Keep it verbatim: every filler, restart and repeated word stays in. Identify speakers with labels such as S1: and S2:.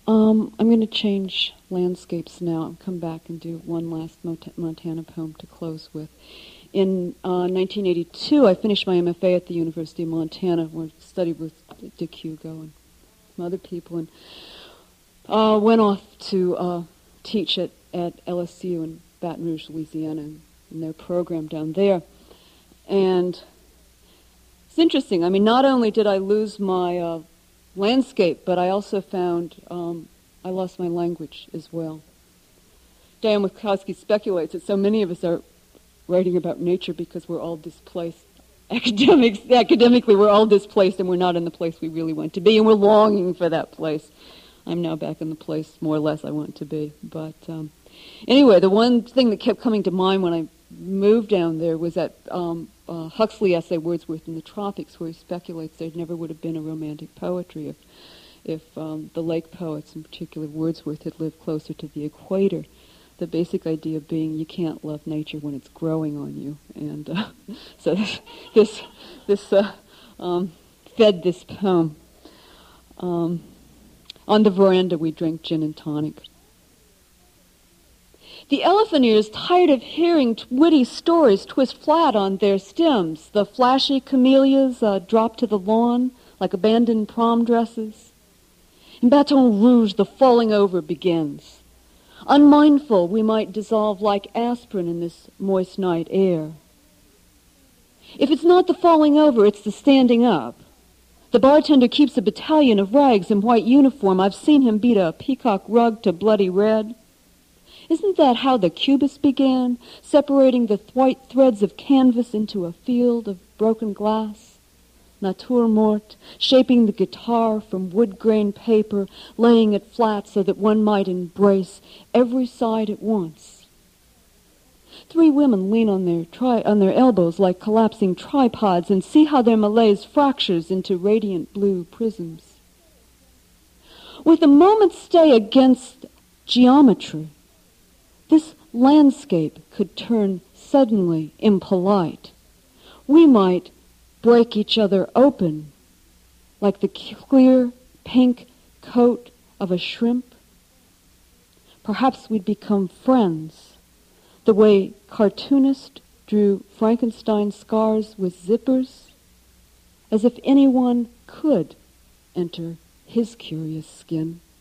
S1: Um, I'm going to change landscapes now and come back and do one last Mont- Montana poem to close with. In uh, nineteen eighty-two, I finished my M F A at the University of Montana, where I studied with Dick Hugo and some other people, and uh, went off to uh, teach at, at L S U in Baton Rouge, Louisiana, in, in their program down there. And it's interesting. I mean, not only did I lose my uh, landscape, but I also found um, I lost my language as well. Dan Witkowski speculates that so many of us are writing about nature because we're all displaced. Academics, academically, we're all displaced, and we're not in the place we really want to be, and we're longing for that place. I'm now back in the place, more or less, I want to be. But um, anyway, the one thing that kept coming to mind when I moved down there was that um, uh, Huxley essay, Wordsworth in the Tropics, where he speculates there never would have been a romantic poetry if, if um, the lake poets, in particular Wordsworth, had lived closer to the equator. The basic idea being you can't love nature when it's growing on you. And uh, so this this, this uh, um, fed this poem. Um, on the veranda we drank gin and tonic. The elephant ears, tired of hearing witty stories, twist flat on their stems. The flashy camellias uh, drop to the lawn like abandoned prom dresses. In Baton Rouge, the falling over begins. Unmindful, we might dissolve like aspirin in this moist night air. If it's not the falling over, it's the standing up. The bartender keeps a battalion of rags in white uniform. I've seen him beat a peacock rug to bloody red. Isn't that how the Cubists began, separating the th- white threads of canvas into a field of broken glass? Nature morte, shaping the guitar from wood-grain paper, laying it flat so that one might embrace every side at once. Three women lean on their tri- on their elbows like collapsing tripods and see how their malaise fractures into radiant blue prisms. With a moment's stay against geometry, this landscape could turn suddenly impolite. We might break each other open like the clear pink coat of a shrimp. Perhaps we'd become friends, the way cartoonists drew Frankenstein scars with zippers, as if anyone could enter his curious skin.